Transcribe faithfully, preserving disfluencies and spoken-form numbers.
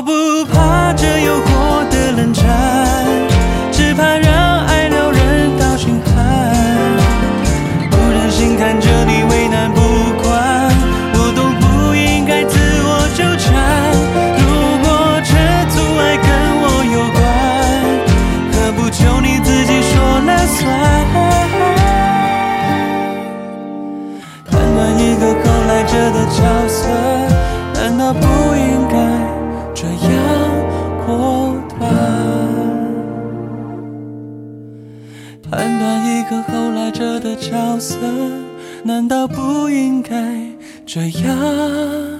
不怕这诱惑的冷战，只怕让爱撩人到心寒。不忍心看着你为难不管，我都不应该自我纠缠。如果这阻碍跟我有关，何不求你自己说了算？判断一个后来者的角色，难道不应该这样果断？判断一个后来者的角色，难道不应该这样